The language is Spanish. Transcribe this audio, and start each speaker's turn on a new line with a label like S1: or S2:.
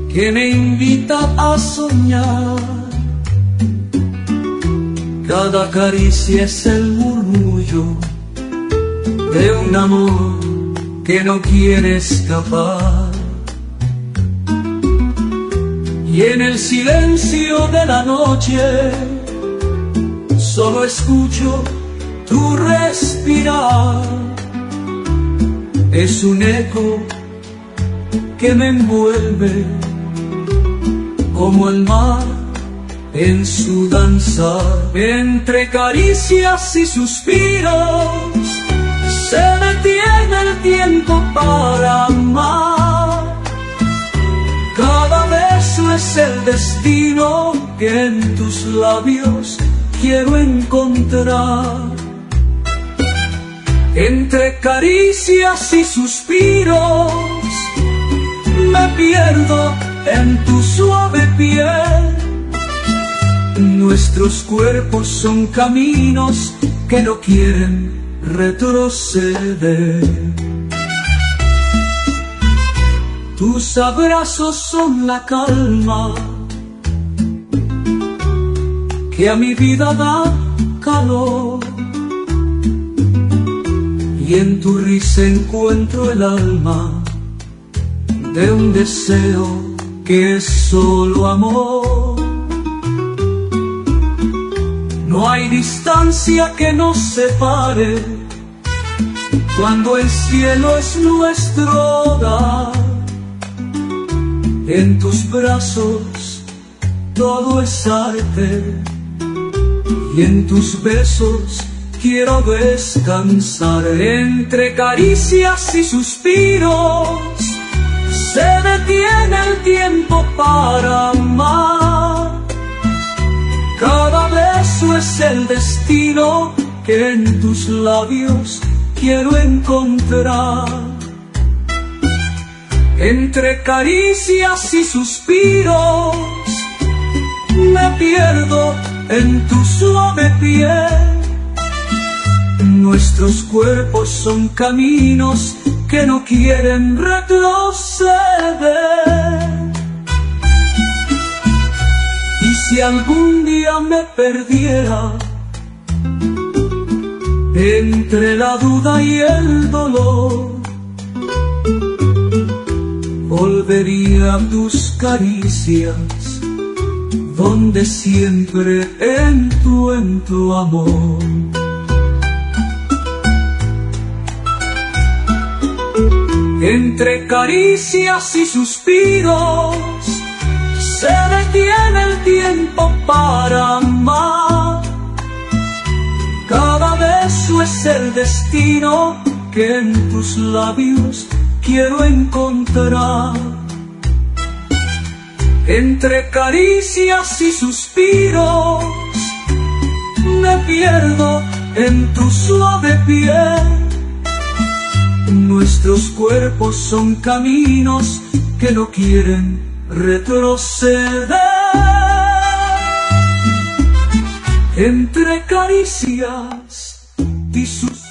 S1: que me invita a soñar. Cada caricia es el murmullo de un amor que no quiere escapar. Y en el silencio de la noche solo escucho tu respirar. Es un eco que me envuelve como el mar en su danzar. Entre caricias y suspiros se detiene el tiempo para amar. Cada beso es el destino que en tus labios quiero encontrar. Entre caricias y suspiros me pierdo en tu suave piel. Nuestros cuerpos son caminos que no quieren retroceder. Tus abrazos son la calma que a mi vida da calor. Y en tu risa encuentro el alma de un deseo que es solo amor. No hay distancia que nos separe cuando el cielo es nuestro hogar. En tus brazos todo es arte y en tus besos quiero descansar. Entre caricias y suspiros se detiene el tiempo para amar. Cada beso es el destino que en tus labios quiero encontrar. Entre caricias y suspiros me pierdo en tu suave piel. Nuestros cuerpos son caminos que no quieren retroceder. Y si algún día me perdiera entre la duda y el dolor, volvería a tus caricias, donde siempre encuentro amor. Entre caricias y suspiros se detiene el tiempo para amar. Cada beso es el destino que en tus labios quiero encontrar. Entre caricias y suspiros me pierdo en tu suave piel. Nuestros cuerpos son caminos que no quieren retroceder. Entre caricias y suspiros